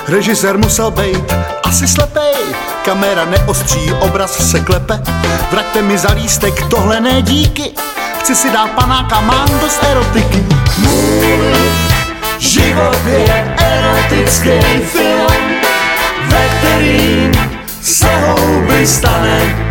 Režisér musel bejt asi slepej, kamera neostří, obraz se klepe. Vraťte mi za lístek, tohle ne díky, chci si dát panáka, mám dost erotiky. Můj život je erotický film, ve kterým se houby stane